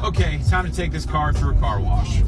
Okay, time to take this car through a car wash.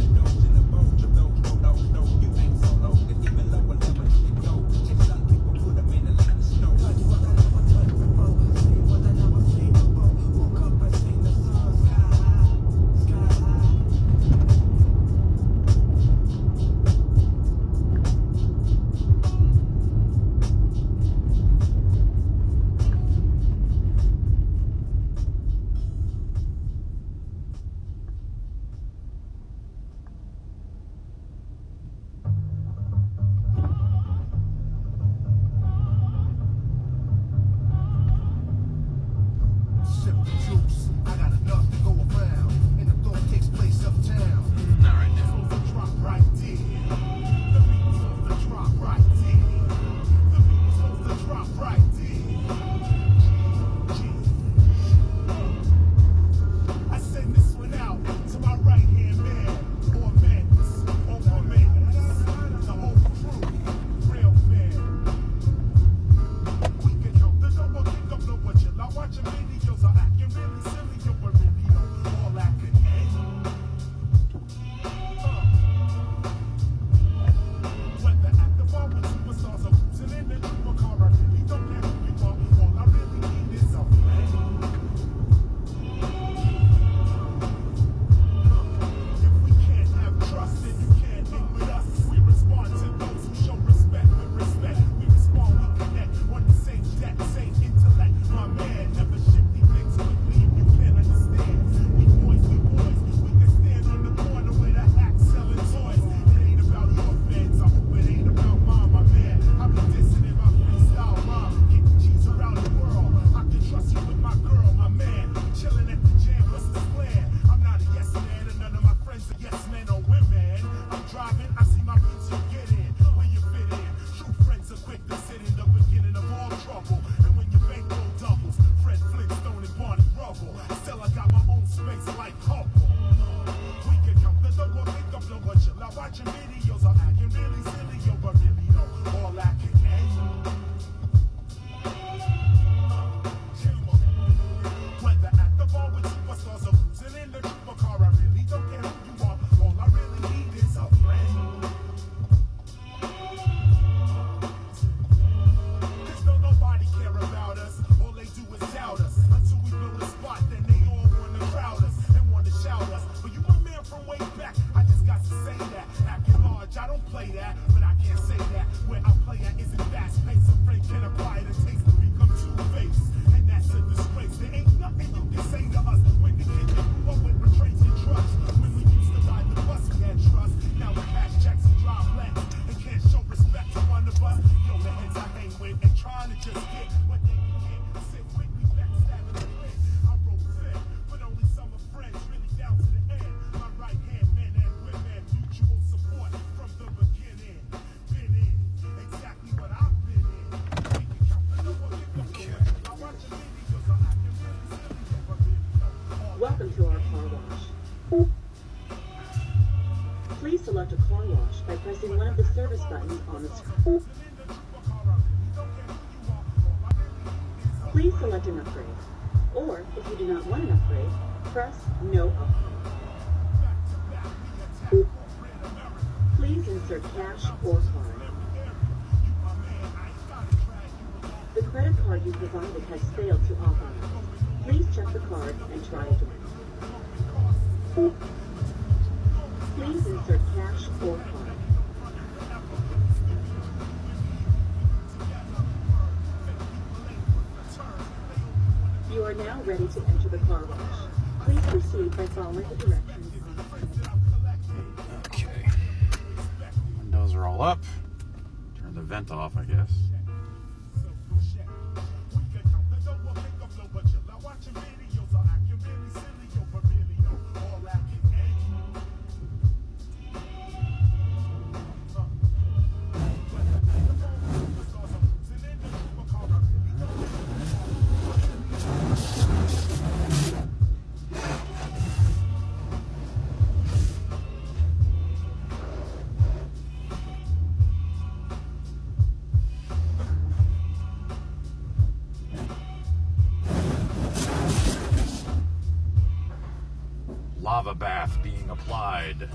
Welcome to our car wash. Please select a car wash by pressing one of the service buttons on the screen. Please select an upgrade. Or, if you do not want an upgrade, press no upgrade. Please insert cash or card. The credit card you provided has failed to authorize. Please check the card and try again. Please insert cash or card. You are now ready to enter the car wash. Please proceed by following the directions. Okay. Windows are all up. Turn the vent off, I guess. lava bath being applied.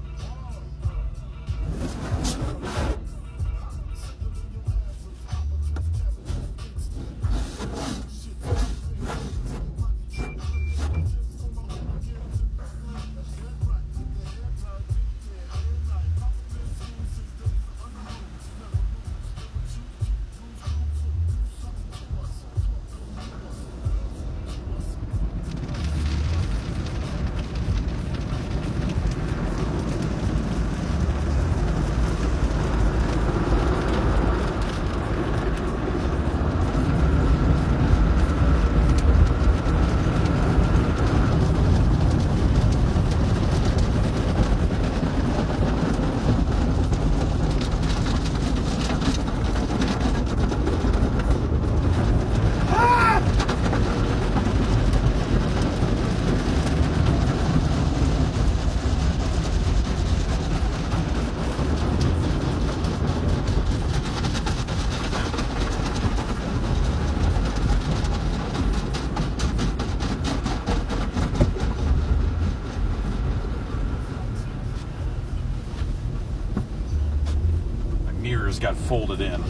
Mirrors got folded in.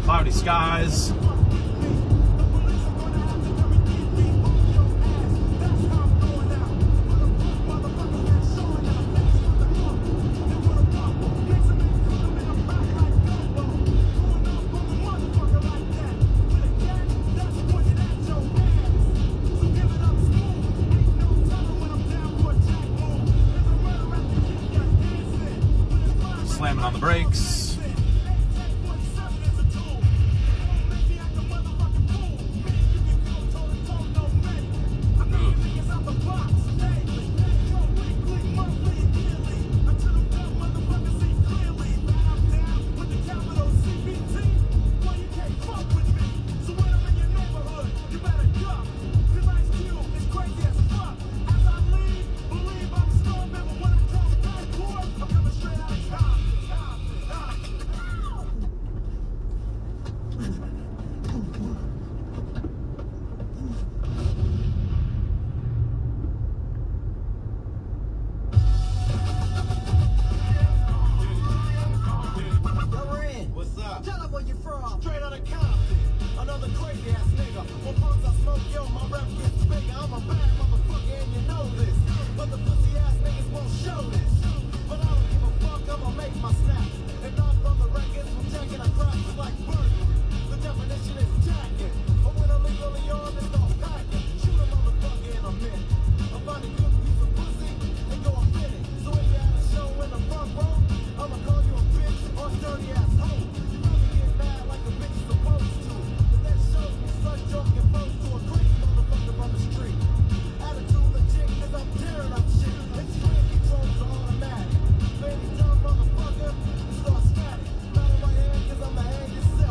Cloudy skies. Slamming on the brakes. Start static, battle my hand 'cause I'm the hand you set.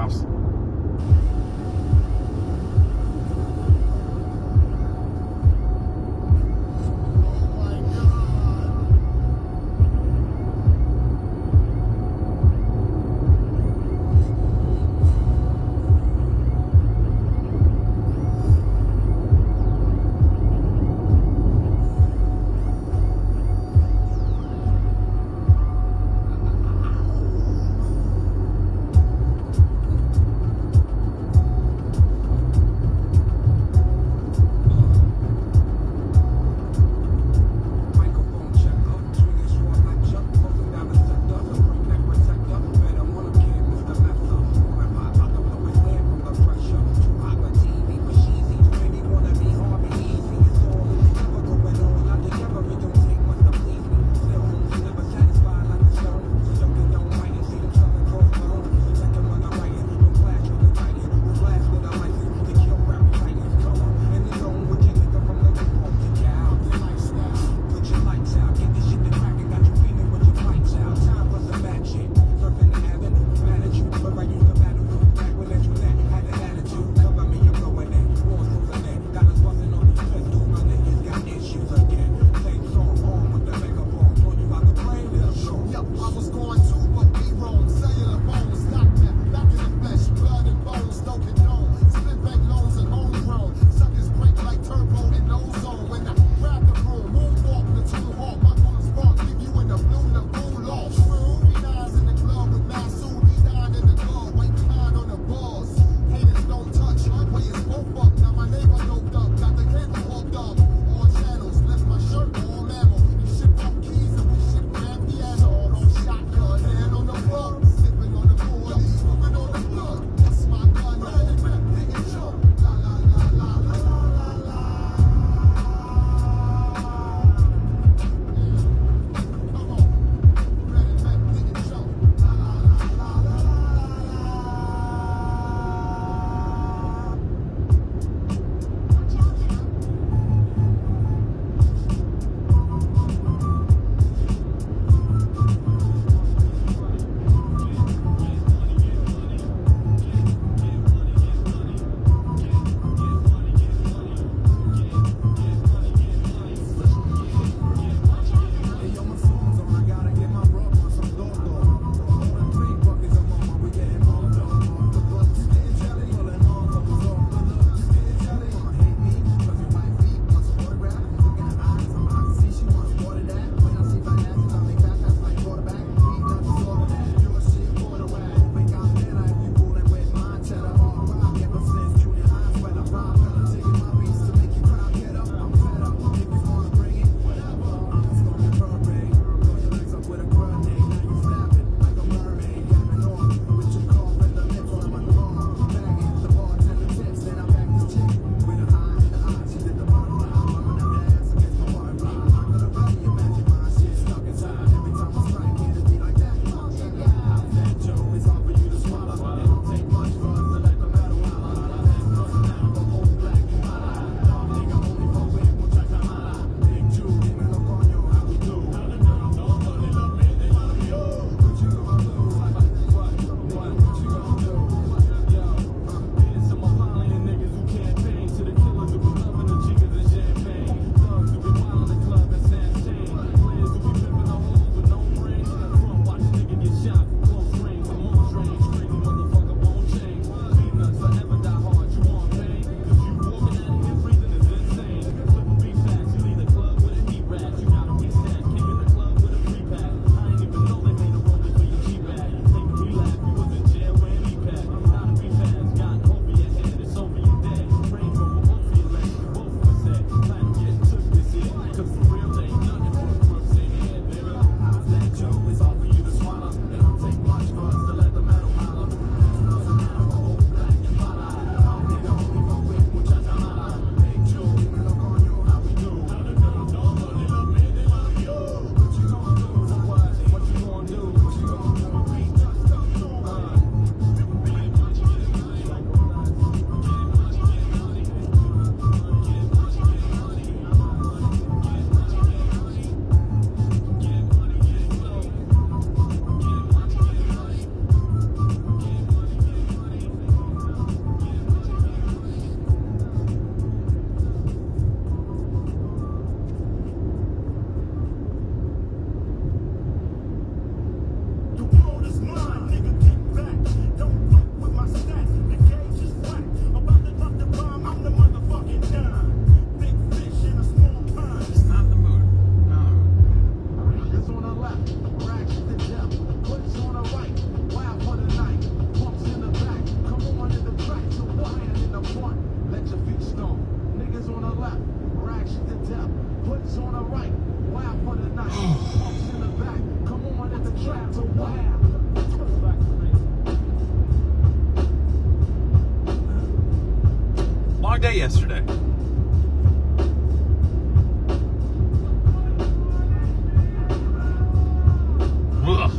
cops. hard day yesterday. Ugh.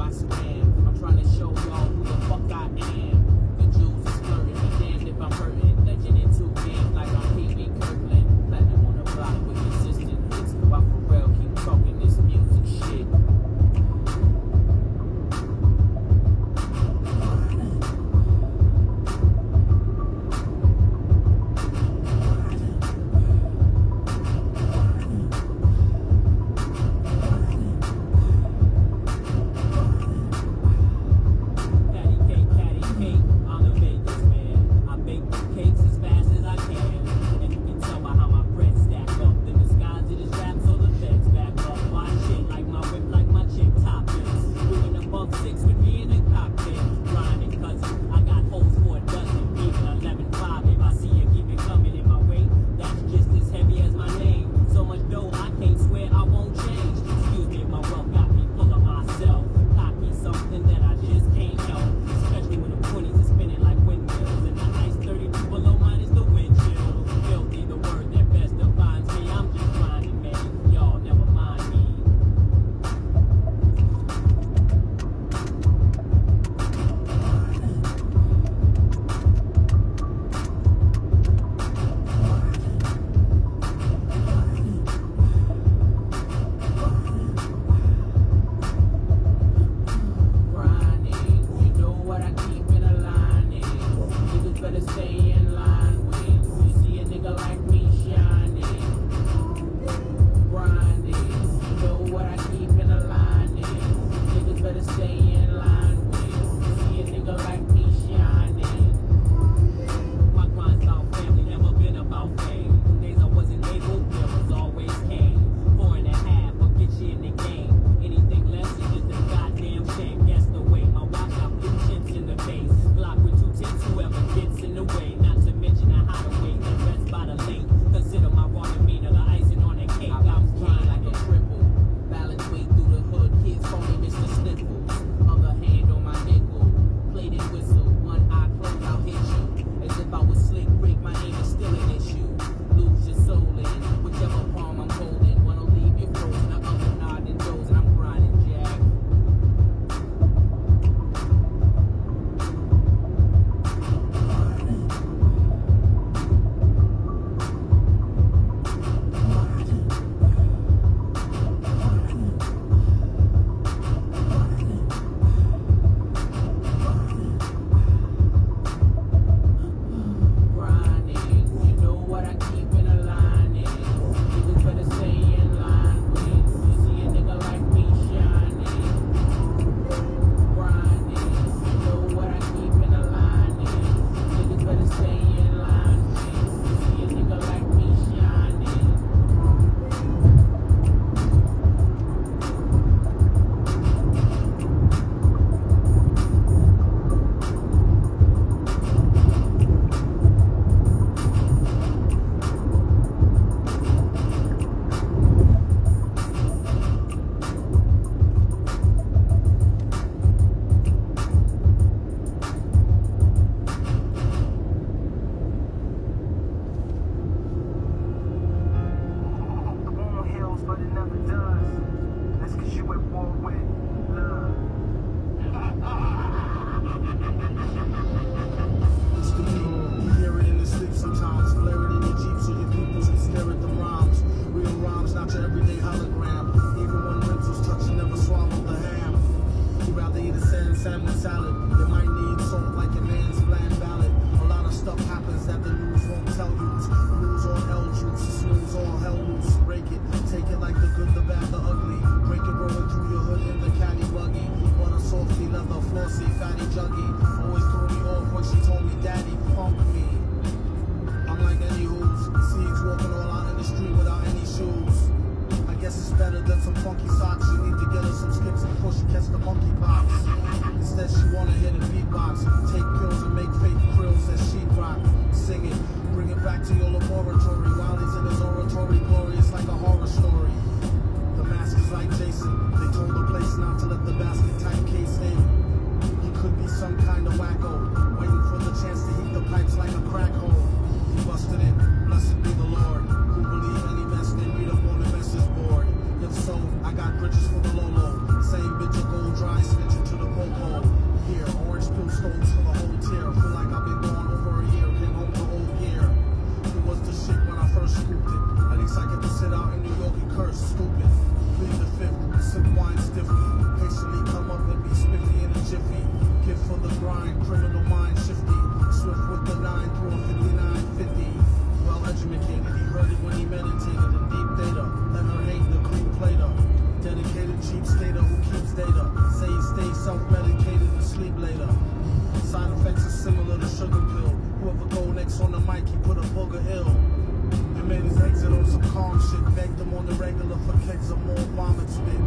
I swam. I'm trying to show y'all who the fuck I am. The Jews is flirting, be damned if I'm hurting. Legend in 2 games like I'm Pee-wee Kirkland. Platinum on the block with consistent hits. While Pharrell keep talking this music shit. Take it like the good, the bad, the ugly. Break it rolling through your hood in the cat premeditated in deep data. Ever hate the creep plater. Dedicated cheap skater who keeps data. Say he stays self-medicated and sleep later. Side effects are similar to sugar pill. Whoever go next on the mic, he put a booger ill. And made his exit on some calm shit. Begged him on the regular for kegs of more vomit spit.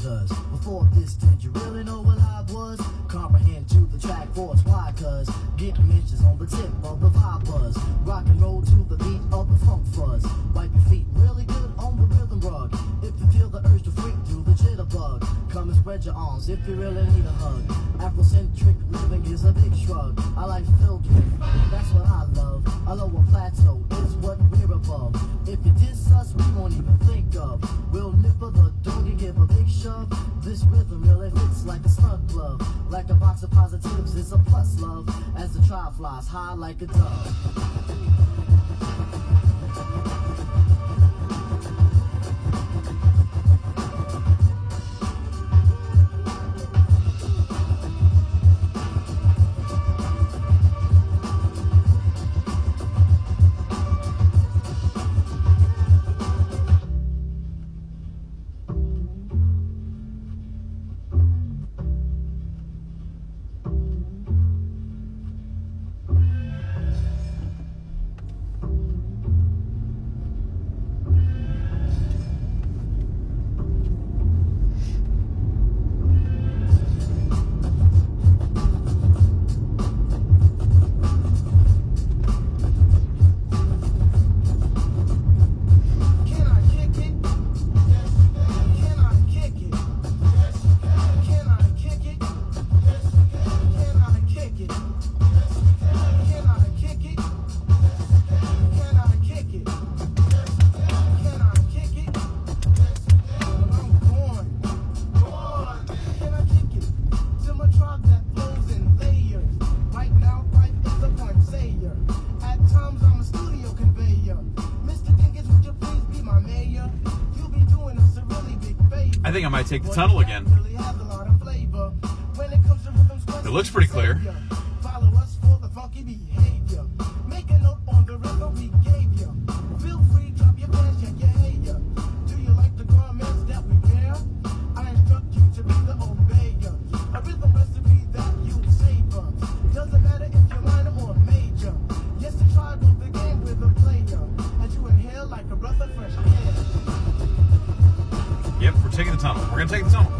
does. Before this, did you really know what I was? Comprehend to the track force, why? Cause getting mentions on the tip of the vibe buzz. Rock and roll to the beat of the funk fuzz. Wipe your feet really good on the rhythm rug. If you feel the urge to freak through the jitterbug, come and spread your arms if you really need a hug. Afrocentric living is a big shrug. I like filled with, that's what I love. A lower plateau is what we're above. If you diss us, we won't even think of. We'll nipper the dog and give a big shove. This rhythm really fits like a snug glove. Like a box of positives, it's a plus love. As the tribe flies high like a dove. I think I might take the tunnel again. It looks pretty clear. Yep, we're taking the tunnel. We're going to take the tunnel.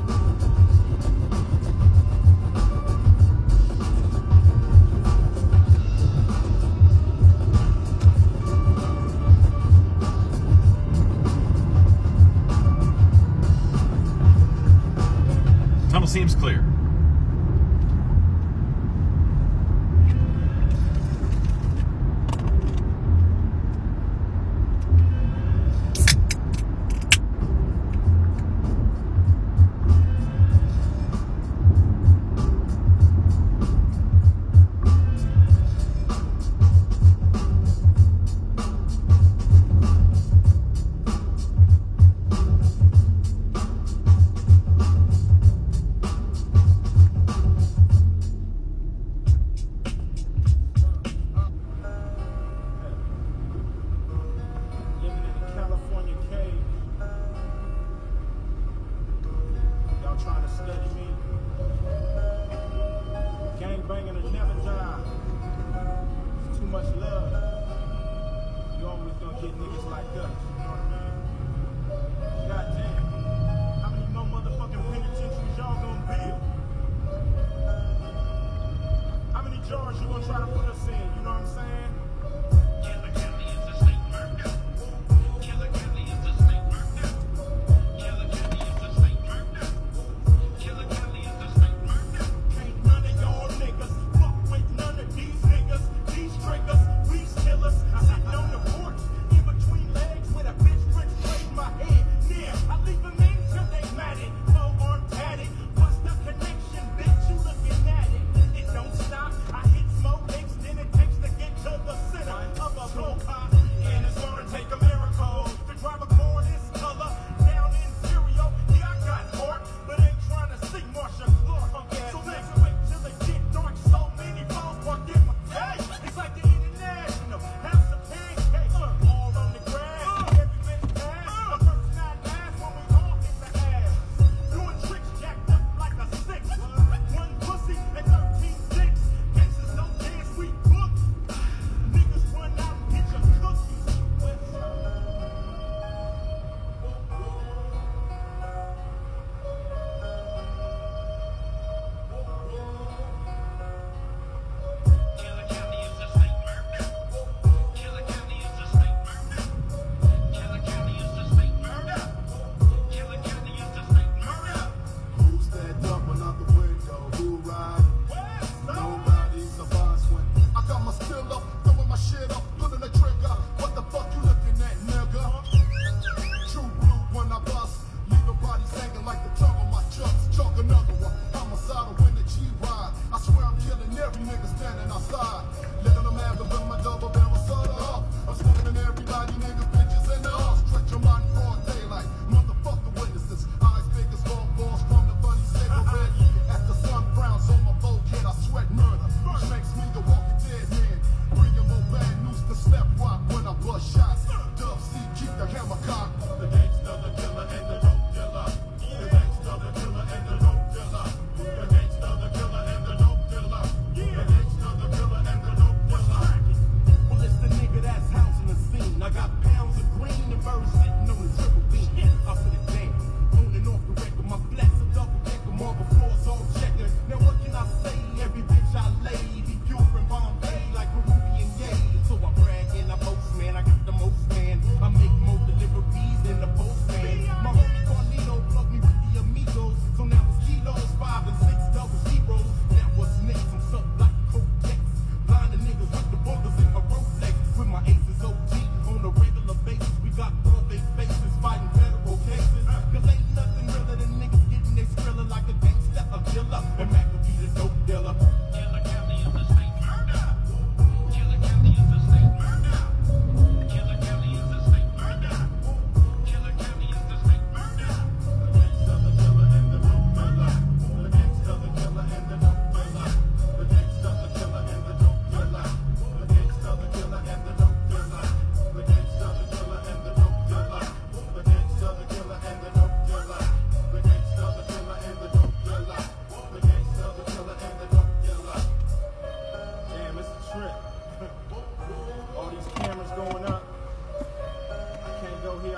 Tunnel seems clear.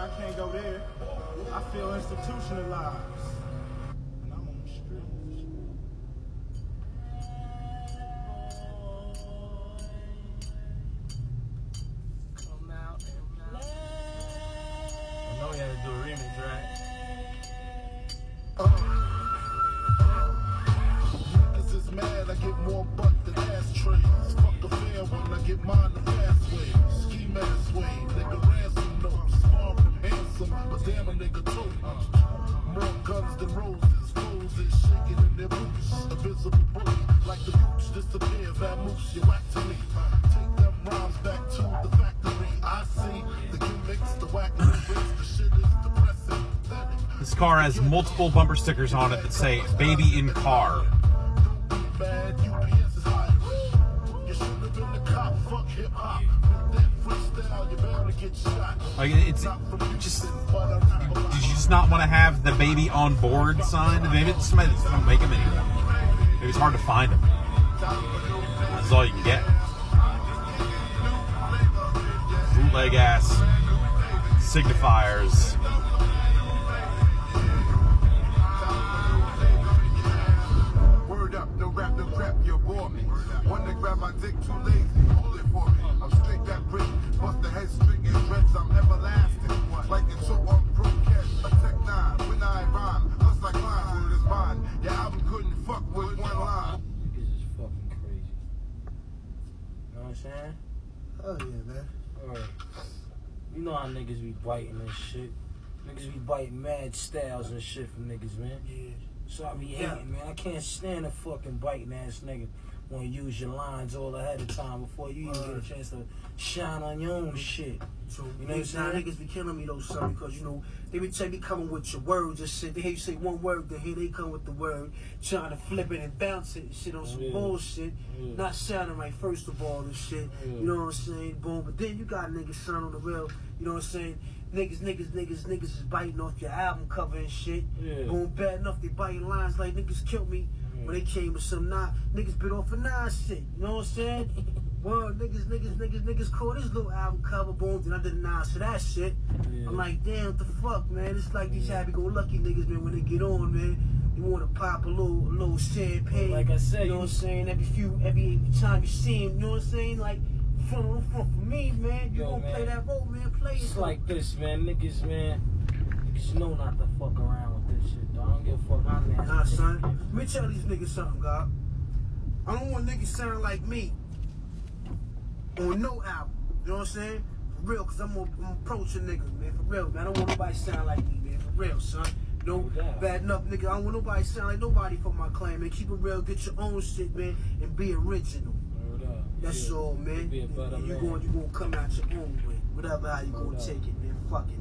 I can't go there. I feel institutionalized. And I'm on the streets. Come out and play. I know we had to do a remix, right? Niggas is mad, I get more butt than ashtrays. Fuck a fair one, I get mine the fast way. Ski mask way, nigga ransom notes. Far from handsome, but damn a nigga too. More guns than roses, foes is shaking in their boots. A visible bully, like the boots disappear. Vamoose, you whack to me. Take them rhymes back to the factory. I see the gimmicks, the wackery bricks, the shit is depressing. This car has multiple bumper stickers on it that say "Baby in Car." Bad UPS is higher. You should have been the cop. Fuck hip hop. With that freestyle, you're bound to get shot. Like it's just. Did you just not want to have the "Baby on Board" sign? Maybe somebody just don't make them anymore. Maybe it's hard to find them. That's all you can get. Bootleg ass signifiers. One that grab my dick too lazy, hold it for me. I'm straight that brick, bust the head string and dreads, I'm everlasting. Like a show on Pro Catch, a Tech 9, when I rhyme, unless I climb with this bond. Your album couldn't fuck with one line. Niggas is fucking crazy. You know what I'm saying? Oh yeah, man. Alright. You know how niggas be biting and shit. Niggas be biting mad styles and shit from niggas, man. Yeah. So I be hating, man. I can't stand a fucking biting ass nigga when you use your lines all ahead of time before you even get a chance to shine on your own shit. So, You know what I'm saying? niggas be killing me though, son, because, you know, they be coming with your words and shit. They hear you say one word, then here they come with the word, trying to flip it and bounce it and shit on some bullshit. Not sounding right, first of all, and shit. You know what I'm saying? Boom. But then you got niggas, son, on the real, you know what I'm saying? Niggas is biting off your album cover and shit. Boom, bad enough, they biting lines like niggas killed me when they came with some niggas bit off a shit. You know what I'm saying? Well, niggas call this little album cover, boom, then I did a Nas for that shit. I'm like, damn, what the fuck, man? It's like these happy-go-lucky niggas, man, when they get on, man, they want to pop a little champagne. Like I said, you know what I'm saying? Every time you see him, you know what I'm saying? Like, front for me, man. You gonna play that role, man. Play it. It's like this, man. Niggas know not to fuck around with this shit, dog. I don't give a fuck how nasty. Nah, son. Let me tell these niggas something, God. I don't want niggas sounding like me on no album. You know what I'm saying? For real, because I'm approaching niggas, man. For real, man. I don't want nobody sound like me, man. For real, son. No bad enough, nigga. I don't want nobody sound like nobody from my clan, man. Keep it real. Get your own shit, man, and be original. That's all, man. You gonna come out your own way. Whatever how you gonna take it, man. Fuck it.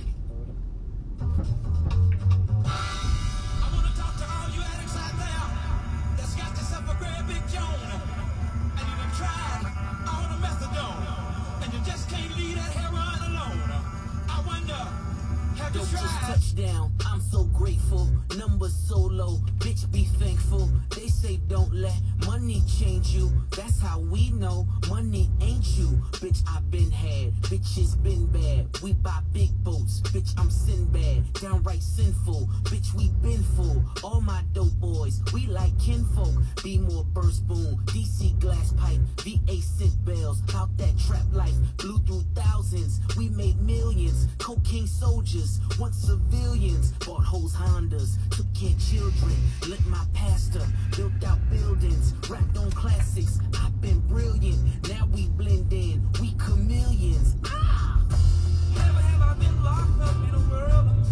I wanna talk to all you addicts out there that's got yourself a great big Joan, and you done tried all the methadone, and you just can't leave that heroin alone. I wonder, have you Yo, just tried? touchdown, I'm so grateful. Numbers so low, bitch be thankful. They say don't let money change you. That's how we know money ain't you. Bitch, I been had, bitches been bad. We buy big boats, bitch, I'm Sinbad. Downright sinful, bitch, we been full. All my dope boys, we like kinfolk. Be more burst boom, DC glass pipe, VA scent bells. Out that trap life, blew through thousands. We made millions, cocaine soldiers, once civilians. Bought hoes Hondas, took care of children. Lit my pastor, built out buildings, rapped on classics. I've been brilliant, now we blend in, we chameleons. Ah! Never have I been locked up in a world of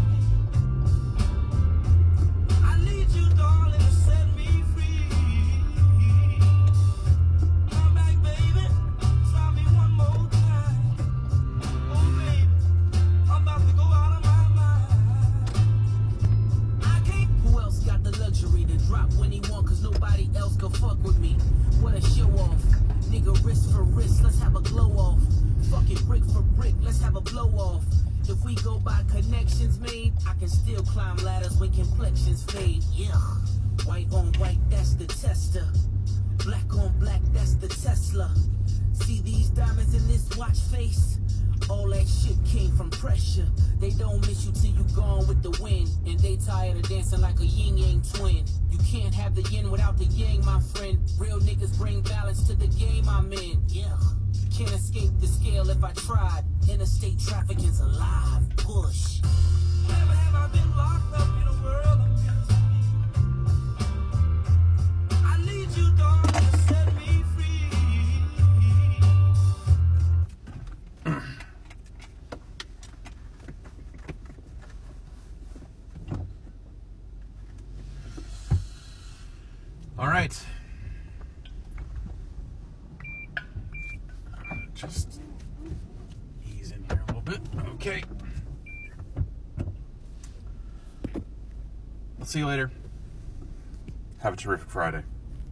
music. I need you, darling, to set me free. Come back, baby. Try me one more time. Oh, baby, I'm about to go out of my mind. I can't. Who else got the luxury to drop when he want, cause nobody else can fuck with me? What a show off. Nigga, wrist for wrist, let's have a glow off. Fuck it, brick for brick, let's have a blow off. If we go by connections made, I can still climb ladders when complexions fade. Yeah. White on white, that's the tester. Black on black, that's the Tesla. See these diamonds in this watch face? All that shit came from pressure. They don't miss you till you gone with the wind. And they tired of dancing like a yin-yang twin. You can't have the yin without the yang, my friend. Real niggas bring balance to the game I'm in. Yeah. Can't escape the scale if I tried. Interstate trafficking's alive. Push. Never have I been locked up in a world of misery. I need you, darling, to set me free. All right. Just ease in here a little bit. Okay. I'll see you later. Have a terrific Friday.